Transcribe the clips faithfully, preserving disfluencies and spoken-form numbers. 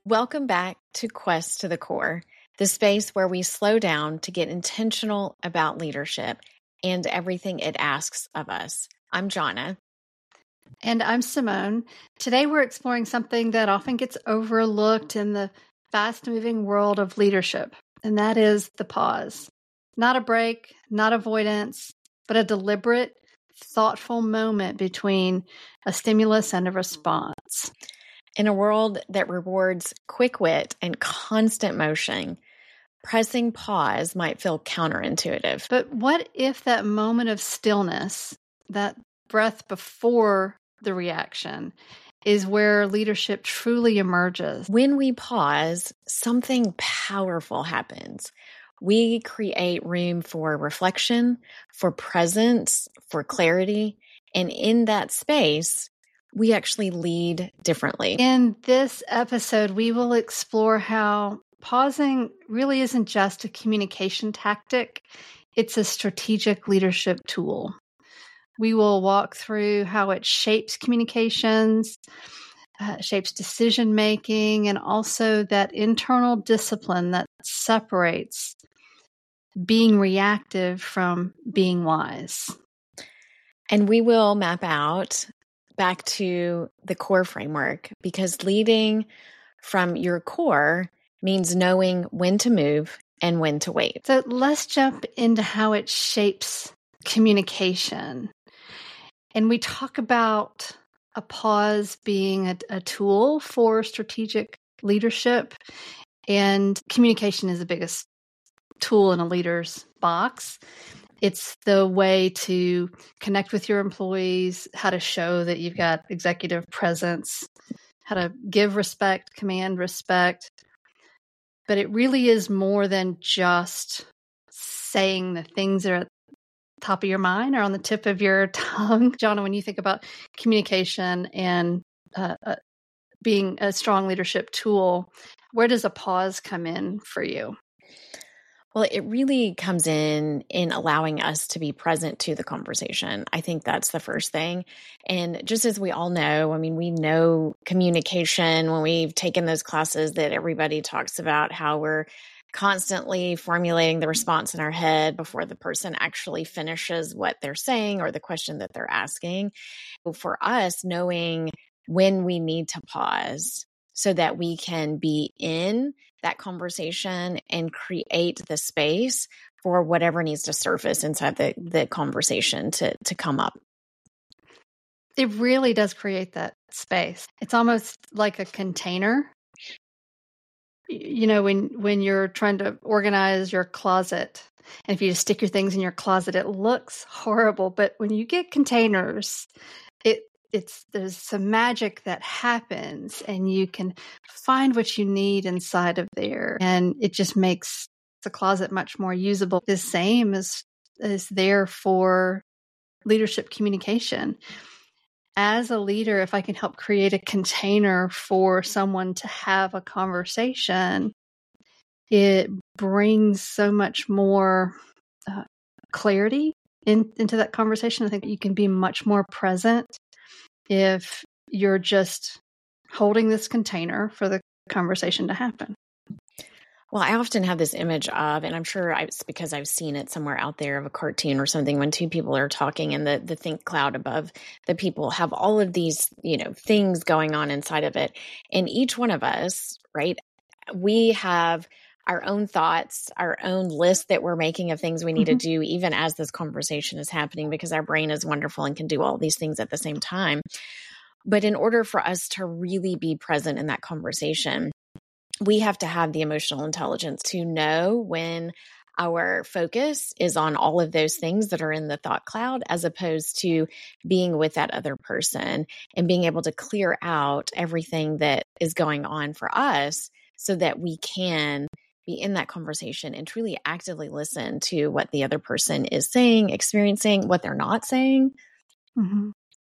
Welcome back to Quest to the Core, the space where we slow down to get intentional about leadership and everything it asks of us. I'm Jonna. And I'm Simone. Today we're exploring something that often gets overlooked in the fast-moving world of leadership, and that is the pause. Not a break, not avoidance, but a deliberate, thoughtful moment between a stimulus and a response. In a world that rewards quick wit and constant motion, pressing pause might feel counterintuitive. But what if that moment of stillness, that breath before the reaction, is where leadership truly emerges? When we pause, something powerful happens. We create room for reflection, for presence, for clarity, and in that space, we actually lead differently. In this episode, we will explore how pausing really isn't just a communication tactic, it's a strategic leadership tool. We will walk through how it shapes communications, uh, shapes decision-making, and also that internal discipline that separates being reactive from being wise. And we will map out back to the core framework, because leading from your core means knowing when to move and when to wait. So let's jump into how it shapes communication. And we talk about a pause being a, a tool for strategic leadership, and communication is the biggest tool in a leader's box. It's the way to connect with your employees, how to show that you've got executive presence, how to give respect, command respect. But it really is more than just saying the things that are at the top of your mind or on the tip of your tongue. Jonna, when you think about communication and uh, uh, being a strong leadership tool, where does a pause come in for you? Well, it really comes in in allowing us to be present to the conversation. I think that's the first thing. And just as we all know, I mean, we know communication when we've taken those classes that everybody talks about, how we're constantly formulating the response in our head before the person actually finishes what they're saying or the question that they're asking. For us, knowing when we need to pause so that we can be in that conversation and create the space for whatever needs to surface inside the, the conversation to, to come up. It really does create that space. It's almost like a container. You know, when, when you're trying to organize your closet, and if you just stick your things in your closet, it looks horrible. But when you get containers, it It's there's some magic that happens, and you can find what you need inside of there, and it just makes the closet much more usable. The same is is there for leadership communication. As a leader, if I can help create a container for someone to have a conversation, it brings so much more uh, clarity in, into that conversation. I think you can be much more present if you're just holding this container for the conversation to happen. Well, I often have this image of, and I'm sure it's because I've seen it somewhere out there, of a cartoon or something, when two people are talking and the, the think cloud above the people have all of these, you know, things going on inside of it. And each one of us, right, we have our own thoughts, our own list that we're making of things we need mm-hmm. to do, even as this conversation is happening, because our brain is wonderful and can do all these things at the same time. But in order for us to really be present in that conversation, we have to have the emotional intelligence to know when our focus is on all of those things that are in the thought cloud, as opposed to being with that other person and being able to clear out everything that is going on for us so that we can be in that conversation and truly actively listen to what the other person is saying, experiencing, what they're not saying. Mm-hmm.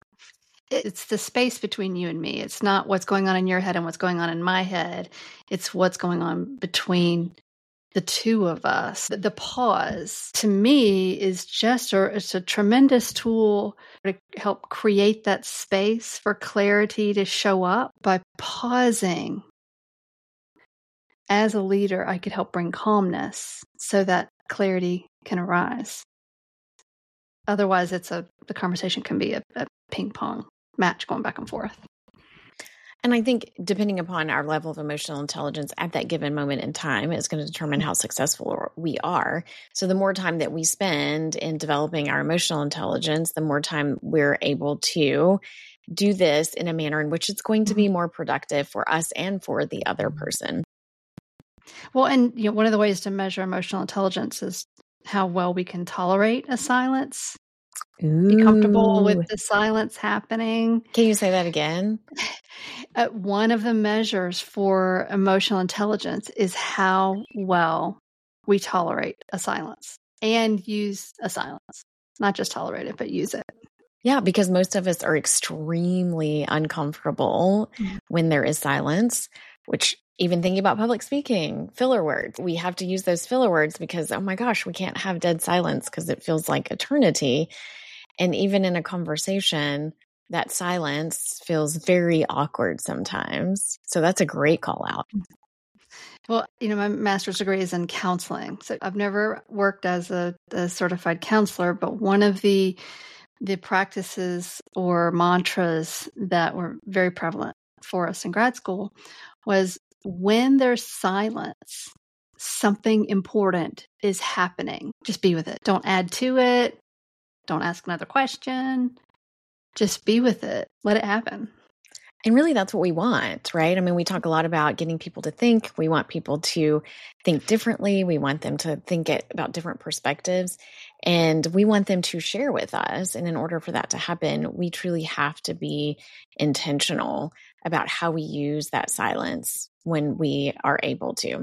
It's the space between you and me. It's not what's going on in your head and what's going on in my head. It's what's going on between the two of us. The pause, to me, is just a, it's a tremendous tool to help create that space for clarity to show up by pausing. as a leader, I could help bring calmness so that clarity can arise. Otherwise, it's a the conversation can be a, a ping pong match going back and forth. And I think depending upon our level of emotional intelligence at that given moment in time is going to determine how successful we are. So the more time that we spend in developing our emotional intelligence, the more time we're able to do this in a manner in which it's going to be more productive for us and for the other person. Well, and you know, one of the ways to measure emotional intelligence is how well we can tolerate a silence. Ooh. Be comfortable with the silence happening. Can you say that again? Uh, one of the measures for emotional intelligence is how well we tolerate a silence and use a silence. Not just tolerate it, but use it. Yeah, because most of us are extremely uncomfortable mm-hmm. when there is silence, which even thinking about public speaking, filler words, we have to use those filler words because, oh my gosh, we can't have dead silence because it feels like eternity. And even in a conversation, that silence feels very awkward sometimes. So that's a great call out. Well, you know, my master's degree is in counseling. So I've never worked as a, a certified counselor, but one of the the practices or mantras that were very prevalent for us in grad school was when there's silence, something important is happening. Just be with it. Don't add to it. Don't ask another question. Just be with it. Let it happen. And really, that's what we want, right? I mean, we talk a lot about getting people to think. We want people to think differently. We want them to think it, about different perspectives. And we want them to share with us. And in order for that to happen, we truly have to be intentional about how we use that silence when we are able to.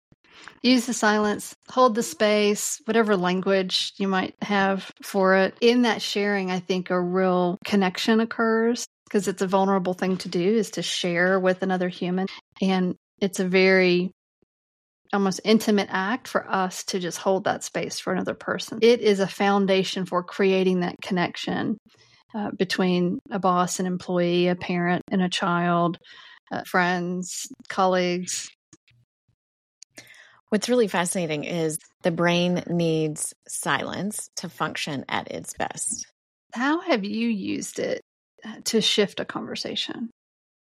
Use the silence, hold the space, whatever language you might have for it. In that sharing, I think a real connection occurs because it's a vulnerable thing to do, is to share with another human. And it's a very almost intimate act for us to just hold that space for another person. It is a foundation for creating that connection uh, between a boss and employee, a parent and a child, uh, friends, colleagues. What's really fascinating is the brain needs silence to function at its best. How have you used it to shift a conversation?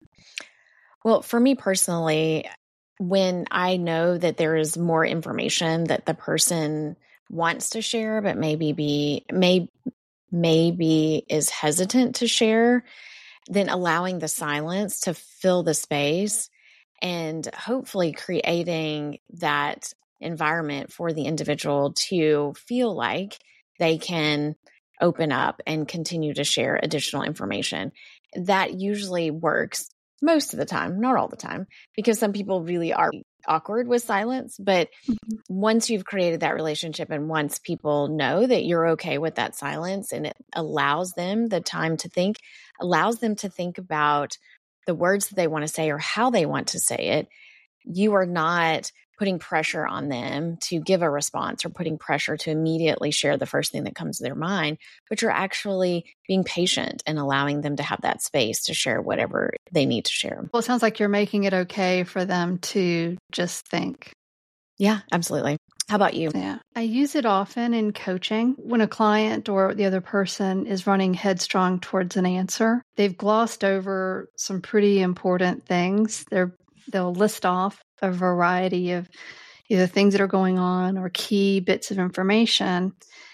Well, for me personally, when I know that there is more information that the person wants to share, but maybe be may, maybe is hesitant to share, then allowing the silence to fill the space and hopefully creating that environment for the individual to feel like they can open up and continue to share additional information. That usually works most of the time, not all the time, because some people really are awkward with silence. But mm-hmm. once you've created that relationship and once people know that you're okay with that silence and it allows them the time to think, allows them to think about the words that they want to say or how they want to say it, you are not putting pressure on them to give a response or putting pressure to immediately share the first thing that comes to their mind, but you're actually being patient and allowing them to have that space to share whatever they need to share. Well, it sounds like you're making it okay for them to just think. Yeah, absolutely. How about you? Yeah, I use it often in coaching when a client or the other person is running headstrong towards an answer. They've glossed over some pretty important things. They're, they'll list off a variety of either things that are going on or key bits of information.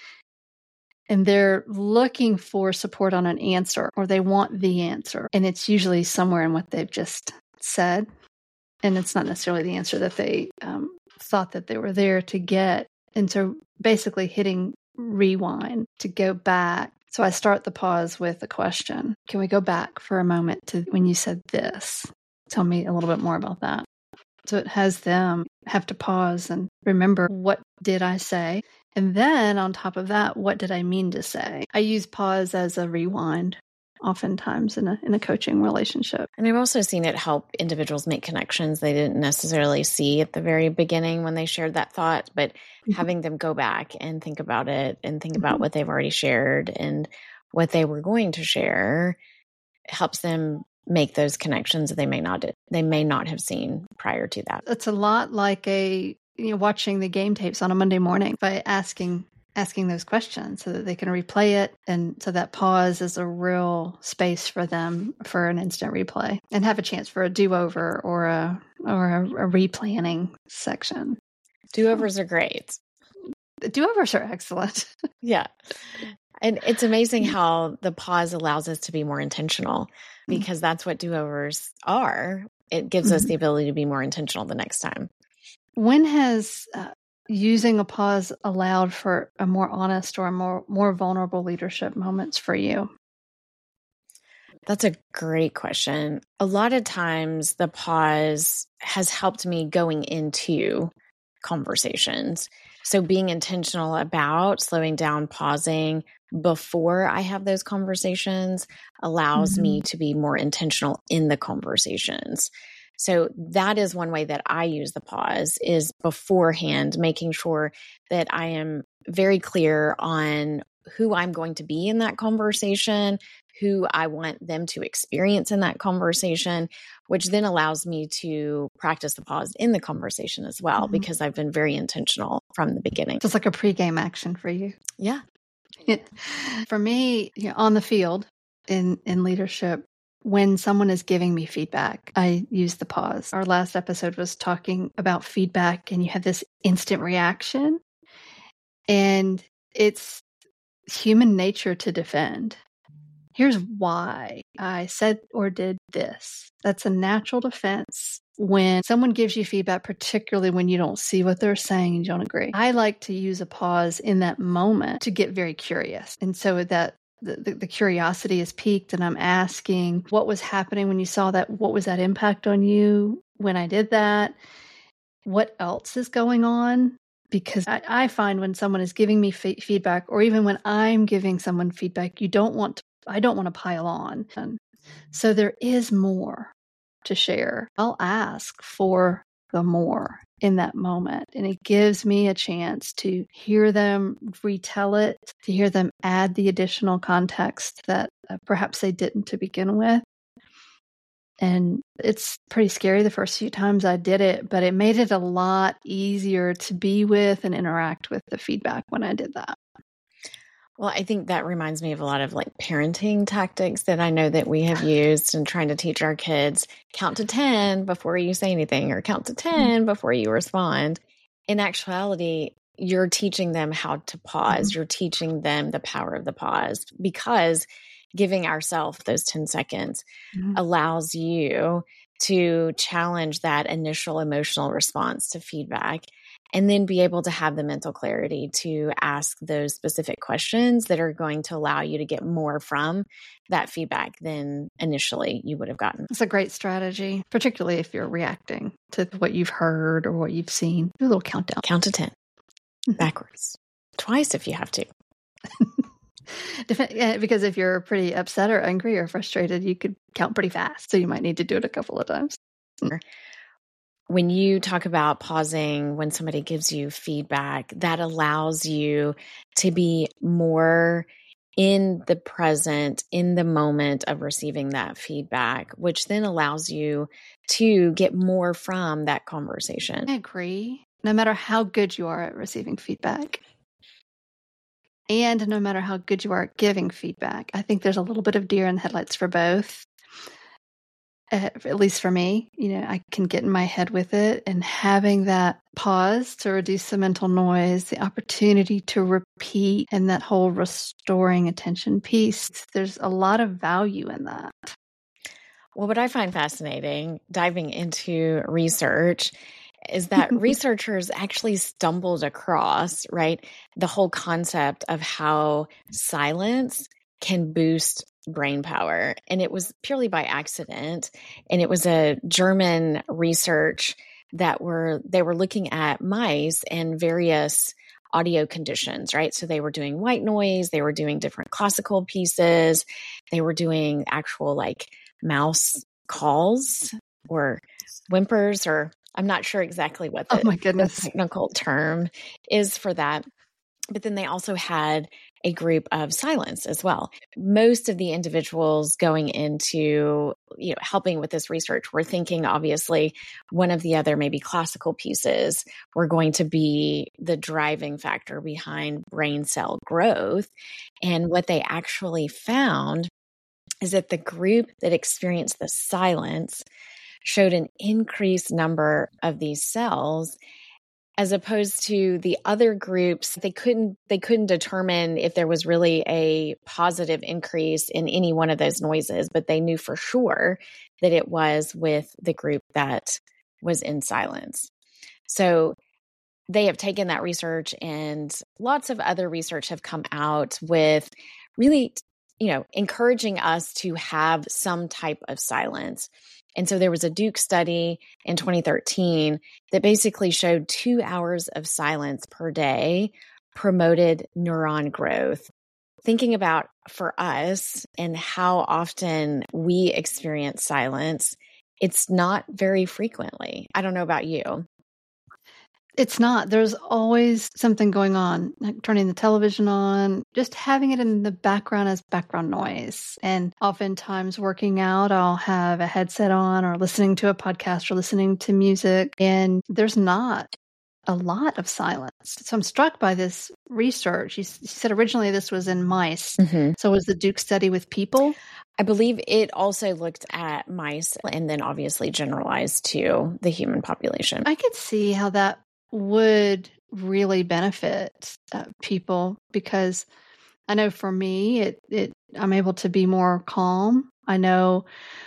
And they're looking for support on an answer, or they want the answer. And it's usually somewhere in what they've just said. And it's not necessarily the answer that they um, thought that they were there to get. And so basically hitting rewind to go back. So I start the pause with a question. Can we go back for a moment to when you said this? Tell me a little bit more about that. So it has them have to pause and remember, what did I say? And then on top of that, what did I mean to say? I use pause as a rewind oftentimes in a in a coaching relationship. And I've also seen it help individuals make connections they didn't necessarily see at the very beginning when they shared that thought, but mm-hmm. having them go back and think about it and think mm-hmm. about what they've already shared and what they were going to share helps them make those connections that they may not they may not have seen prior to that. It's a lot like a you know watching the game tapes on a Monday morning by asking asking those questions so that they can replay it, and so that pause is a real space for them for an instant replay and have a chance for a do-over or a or a, a replanning section. Do-overs are great. Do-overs are excellent. Yeah. And it's amazing how the pause allows us to be more intentional, because that's what do-overs are. It gives mm-hmm. us the ability to be more intentional the next time. When has uh, using a pause allowed for a more honest or a more, more vulnerable leadership moments for you? That's a great question. A lot of times the pause has helped me going into conversations. So being intentional about slowing down, pausing before I have those conversations allows mm-hmm. me to be more intentional in the conversations. So that is one way that I use the pause, is beforehand, making sure that I am very clear on who I'm going to be in that conversation, who I want them to experience in that conversation, which then allows me to practice the pause in the conversation as well, mm-hmm. because I've been very intentional from the beginning. Just like a pregame action for you. Yeah. For me, you know, on the field in, in leadership, when someone is giving me feedback, I use the pause. Our last episode was talking about feedback, and you have this instant reaction, and it's human nature to defend. Here's why I said or did this. That's a natural defense when someone gives you feedback, particularly when you don't see what they're saying and you don't agree. I like to use a pause in that moment to get very curious. And so that the, the, the curiosity is piqued, and I'm asking, what was happening when you saw that? What was that impact on you when I did that? What else is going on? Because I, I find when someone is giving me f- feedback, or even when I'm giving someone feedback, you don't want to, I don't want to pile on. And so there is more to share. I'll ask for the more in that moment. And it gives me a chance to hear them retell it, to hear them add the additional context that uh, perhaps they didn't to begin with. And it's pretty scary the first few times I did it, but it made it a lot easier to be with and interact with the feedback when I did that. Well, I think that reminds me of a lot of like parenting tactics that I know that we have used in trying to teach our kids, count to ten before you say anything, or count to ten before you respond. In actuality, you're teaching them how to pause. Mm-hmm. You're teaching them the power of the pause, because giving ourselves those ten seconds mm-hmm. allows you to challenge that initial emotional response to feedback, and then be able to have the mental clarity to ask those specific questions that are going to allow you to get more from that feedback than initially you would have gotten. It's a great strategy, particularly if you're reacting to what you've heard or what you've seen. Do a little countdown. Count to ten. Backwards. Twice if you have to. Because if you're pretty upset or angry or frustrated, you could count pretty fast. So you might need to do it a couple of times. When you talk about pausing when somebody gives you feedback, that allows you to be more in the present, in the moment of receiving that feedback, which then allows you to get more from that conversation. I agree. No matter how good you are at receiving feedback, and no matter how good you are at giving feedback, I think there's a little bit of deer in the headlights for both. Uh, at least for me, you know, I can get in my head with it, and having that pause to reduce the mental noise, the opportunity to repeat, and that whole restoring attention piece, there's a lot of value in that. Well, what I find fascinating diving into research is that researchers actually stumbled across, right, the whole concept of how silence can boost brain power. And it was purely by accident. And it was a German research that were, they were looking at mice and various audio conditions, right? So they were doing white noise, they were doing different classical pieces, they were doing actual like mouse calls or whimpers, or I'm not sure exactly what the, oh my goodness. the technical term is for that. But then they also had a group of silence as well. Most of the individuals going into, you know, helping with this research were thinking, obviously, one of the other maybe classical pieces were going to be the driving factor behind brain cell growth. And what they actually found is that the group that experienced the silence showed an increased number of these cells, as opposed to the other groups. They couldn't they couldn't determine if there was really a positive increase in any one of those noises, but they knew for sure that it was with the group that was in silence. So they have taken that research, and lots of other research have come out with really, you know, encouraging us to have some type of silence. And so there was a Duke study in twenty thirteen that basically showed two hours of silence per day promoted neuron growth. Thinking about for us and how often we experience silence, it's not very frequently. I don't know about you. It's not. There's always something going on, like turning the television on, just having it in the background as background noise. And oftentimes working out, I'll have a headset on or listening to a podcast or listening to music. And there's not a lot of silence. So I'm struck by this research. You said originally this was in mice. Mm-hmm. So was the Duke study with people? I believe it also looked at mice and then obviously generalized to the human population. I could see how that would really benefit uh, people, because I know for me, it, it I'm able to be more calm. I know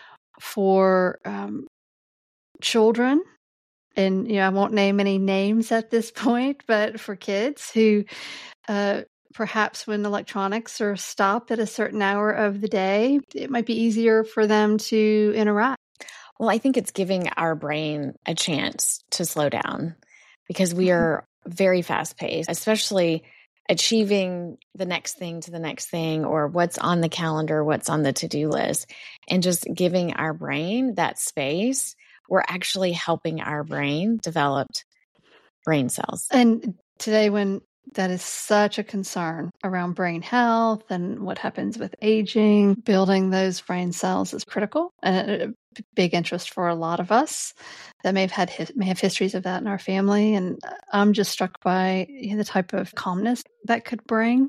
for um, children, and you know, I won't name any names at this point, but for kids who uh, perhaps when electronics are stopped at a certain hour of the day, it might be easier for them to interact. Well, I think it's giving our brain a chance to slow down, because we are very fast paced, especially achieving the next thing to the next thing, or what's on the calendar, what's on the to-do list, and just giving our brain that space. We're actually helping our brain develop brain cells. And today, when that is such a concern around brain health and what happens with aging, building those brain cells is critical, and a big interest for a lot of us that may have had may have histories of that in our family. And I'm just struck by you know, the type of calmness that could bring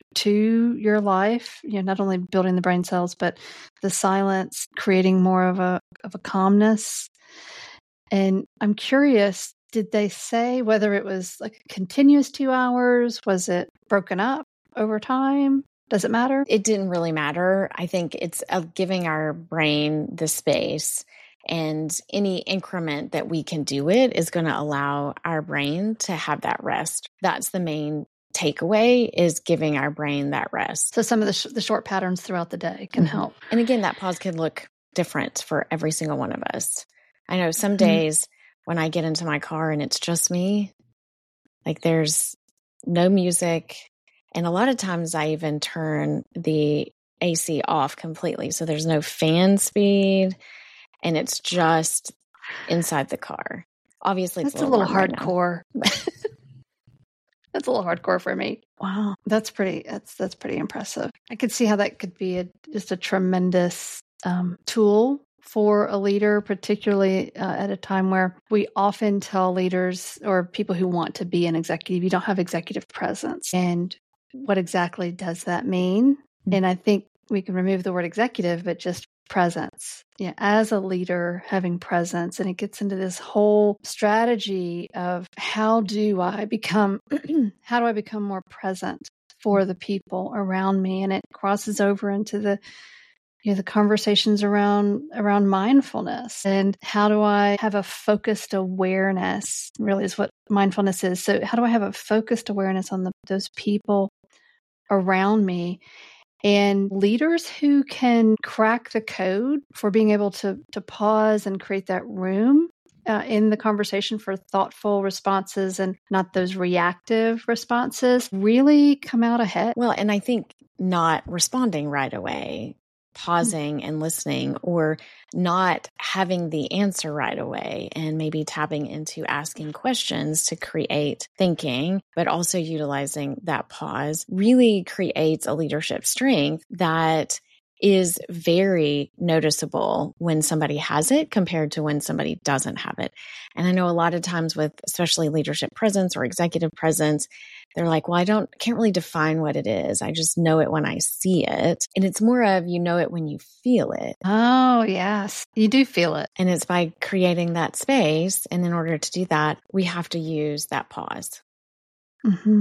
to your life. You know, not only building the brain cells, but the silence, creating more of a of a calmness. And I'm curious, did they say whether it was like a continuous two hours? Was it broken up over time? Does it matter? It didn't really matter. I think it's uh, giving our brain the space, and any increment that we can do it is going to allow our brain to have that rest. That's the main takeaway, is giving our brain that rest. So some of the, sh- the short patterns throughout the day can mm-hmm. help. And again, that pause can look different for every single one of us. I know some days mm-hmm. when I get into my car and it's just me, like there's no music. And a lot of times I even turn the A C off completely. So there's no fan speed and it's just inside the car. Obviously, it's That's a little, a little hardcore. Right That's a little hardcore for me. Wow. That's pretty, that's, that's pretty impressive. I could see how that could be a, just a tremendous um, tool for a leader, particularly uh, at a time where we often tell leaders or people who want to be an executive, you don't have executive presence. And what exactly does that mean? Mm-hmm. And I think we can remove the word executive, but just presence. Yeah, as a leader, having presence. And it gets into this whole strategy of how do I become, how do I become more present for the people around me? And it crosses over into the You know, the conversations around around mindfulness, and how do I have a focused awareness, really is what mindfulness is. So how do I have a focused awareness on the, those people around me, and leaders who can crack the code for being able to to pause and create that room uh, in the conversation for thoughtful responses and not those reactive responses, really come out ahead. Well, and I think not responding right away. pausing and listening, or not having the answer right away, and maybe tapping into asking questions to create thinking, but also utilizing that pause really creates a leadership strength that is very noticeable when somebody has it compared to when somebody doesn't have it. And I know a lot of times with especially leadership presence or executive presence, they're like, well, I don't, can't really define what it is. I just know it when I see it. And it's more of, you know it when you feel it. Oh, yes. You do feel it. And it's by creating that space. And in order to do that, we have to use that pause. Mm-hmm.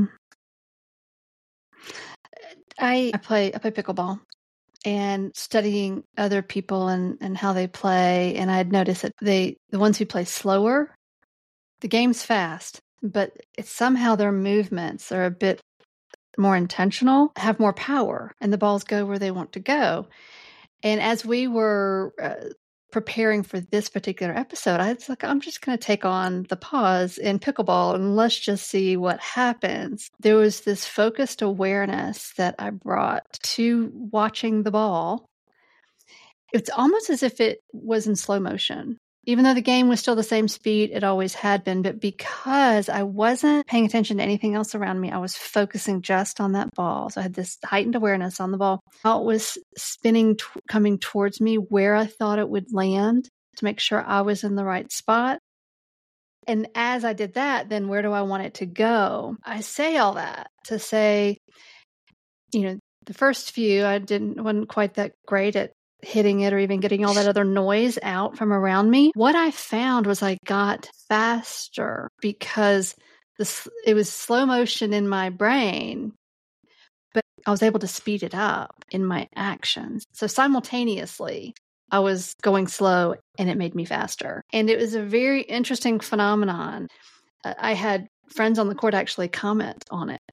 I, I play, I play pickleball. And studying other people and, and how they play. And I had noticed that they, the ones who play slower, the game's fast, but it's somehow their movements are a bit more intentional, have more power, and the balls go where they want to go. And as we were uh, preparing for this particular episode, I was like, I'm just going to take on the pause in pickleball and let's just see what happens. There was this focused awareness that I brought to watching the ball. It's almost as if it was in slow motion, even though the game was still the same speed it always had been. But because I wasn't paying attention to anything else around me, I was focusing just on that ball. So I had this heightened awareness on the ball. How it was spinning, t- coming towards me, where I thought it would land to make sure I was in the right spot. And as I did that, then where do I want it to go? I say all that to say, you know, the first few, I didn't, wasn't quite that great at hitting it or even getting all that other noise out from around me. What I found was I got faster because this, it was slow motion in my brain, but I was able to speed it up in my actions. So simultaneously, I was going slow and it made me faster. And it was a very interesting phenomenon. I had friends on the court actually comment on it,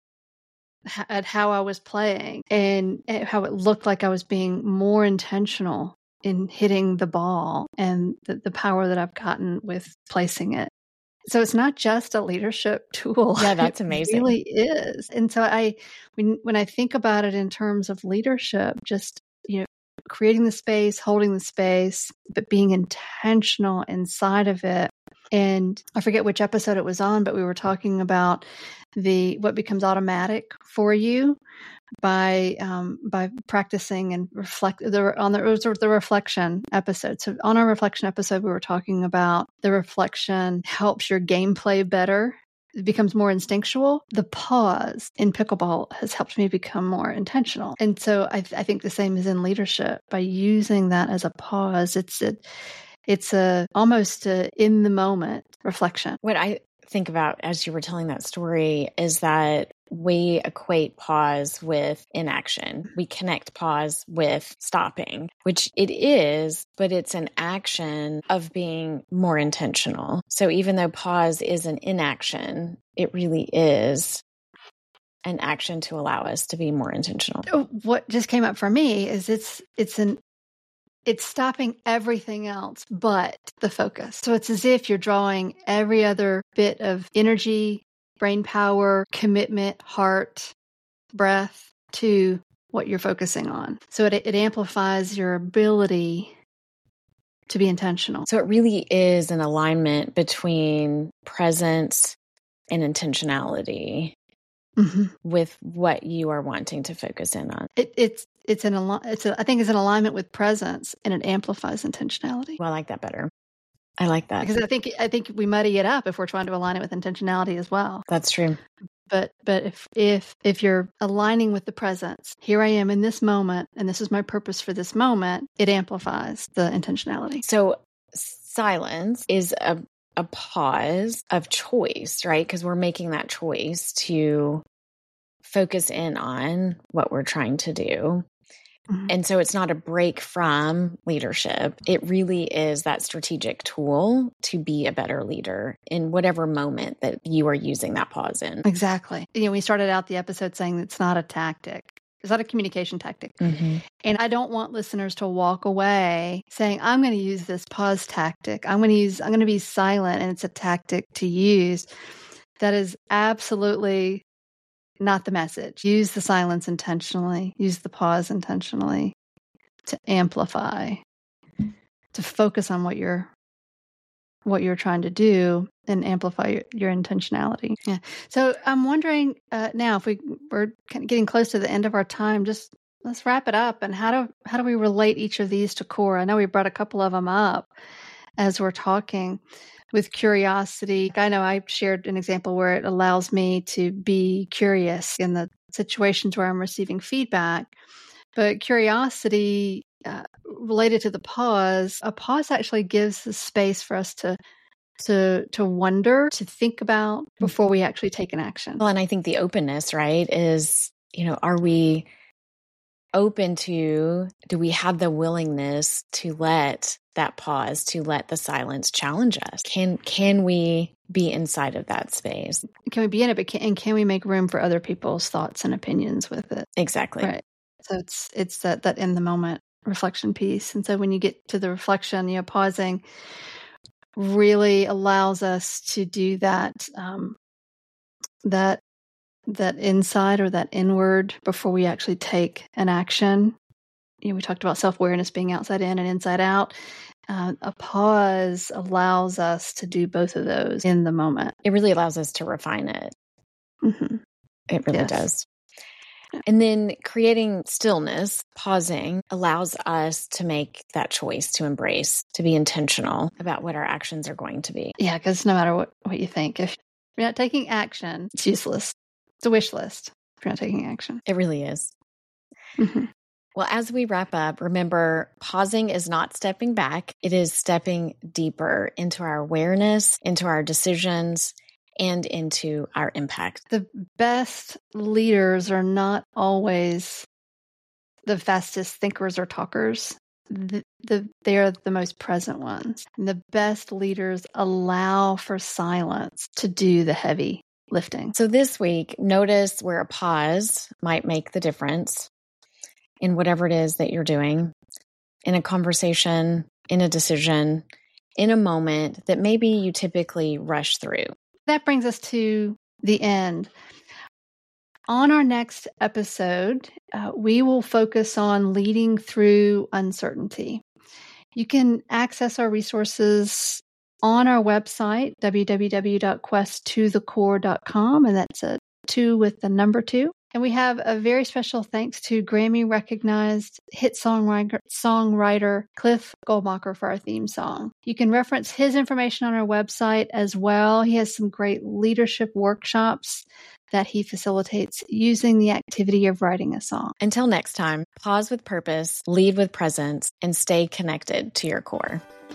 at how I was playing and how it looked like I was being more intentional in hitting the ball and the, the power that I've gotten with placing it. So it's not just a leadership tool. Yeah, that's amazing. It really is. And so I, when, when I think about it in terms of leadership, just, you know, creating the space, holding the space, but being intentional inside of it. And I forget which episode it was on, but we were talking about the what becomes automatic for you by um, by practicing and reflect. The, on the it was the reflection episode. So on our reflection episode, we were talking about the reflection helps your gameplay better. It becomes more instinctual. The pause in pickleball has helped me become more intentional. And so I, I think the same is in leadership. By using that as a pause, it's a, it's a almost a in the moment reflection. What I think about as you were telling that story is that we equate pause with inaction. We connect pause with stopping, which it is, but it's an action of being more intentional. So even though pause is an inaction, it really is an action to allow us to be more intentional. What just came up for me is it's it's an it's stopping everything else but the focus. So it's as if you're drawing every other bit of energy, brain power, commitment, heart, breath to what you're focusing on. So it, it amplifies your ability to be intentional. So it really is an alignment between presence and intentionality. Mm-hmm. With what you are wanting to focus in on. It, it's it's an it's a, I think it's an alignment with presence, and it amplifies intentionality. Well, I like that better. I like that because I think I think we muddy it up if we're trying to align it with intentionality as well. That's true. But but if if if you're aligning with the presence, here I am in this moment, and this is my purpose for this moment, it amplifies the intentionality. So silence is a a pause of choice, right? Because we're making that choice to focus in on what we're trying to do. Mm-hmm. And so it's not a break from leadership. It really is that strategic tool to be a better leader in whatever moment that you are using that pause in. Exactly. You know, we started out the episode saying it's not a tactic. It's not a communication tactic. Mm-hmm. And I don't want listeners to walk away saying, I'm going to use this pause tactic. I'm going to use, I'm going to be silent and it's a tactic to use. That is absolutely not the message. Use the silence intentionally. Use the pause intentionally. to amplify, to focus on what you're what you're trying to do and amplify your, your intentionality. Yeah. So I'm wondering uh, now if we we're kind of getting close to the end of our time, just let's wrap it up. And how do how do we relate each of these to core? I know we brought a couple of them up as we're talking. With curiosity, I know I shared an example where it allows me to be curious in the situations where I'm receiving feedback. But curiosity uh, related to the pause, a pause actually gives the space for us to to to wonder, to think about before we actually take an action. Well, and I think the openness, right, is, you know, are we open to, do we have the willingness to let that pause, to let the silence challenge us? Can can we be inside of that space? Can we be in it, but can, and can we make room for other people's thoughts and opinions with it? Exactly. Right. So it's it's that that in the moment reflection piece. And so when you get to the reflection, you know, pausing really allows us to do that um, that that inside or that inward before we actually take an action. You know, we talked about self-awareness being outside in and inside out. Uh, a pause allows us to do both of those in the moment. It really allows us to refine it. Mm-hmm. It really Yes. does. And then creating stillness, pausing, allows us to make that choice to embrace, to be intentional about what our actions are going to be. Yeah, because no matter what, what you think, if you're not taking action, it's useless. It's a wish list if you're not taking action. It really is. Mm-hmm. Well, as we wrap up, remember, pausing is not stepping back. It is stepping deeper into our awareness, into our decisions, and into our impact. The best leaders are not always the fastest thinkers or talkers. The, the, they are the most present ones. And the best leaders allow for silence to do the heavy lifting. So this week, notice where a pause might make the difference in whatever it is that you're doing, in a conversation, in a decision, in a moment that maybe you typically rush through. That brings us to the end. On our next episode, uh, we will focus on leading through uncertainty. You can access our resources on our website, w w w dot quest to the core dot com, and that's a two with the number two. And we have a very special thanks to Grammy-recognized hit songwriter, songwriter Cliff Goldmacher for our theme song. You can reference his information on our website as well. He has some great leadership workshops that he facilitates using the activity of writing a song. Until next time, pause with purpose, lead with presence, and stay connected to your core.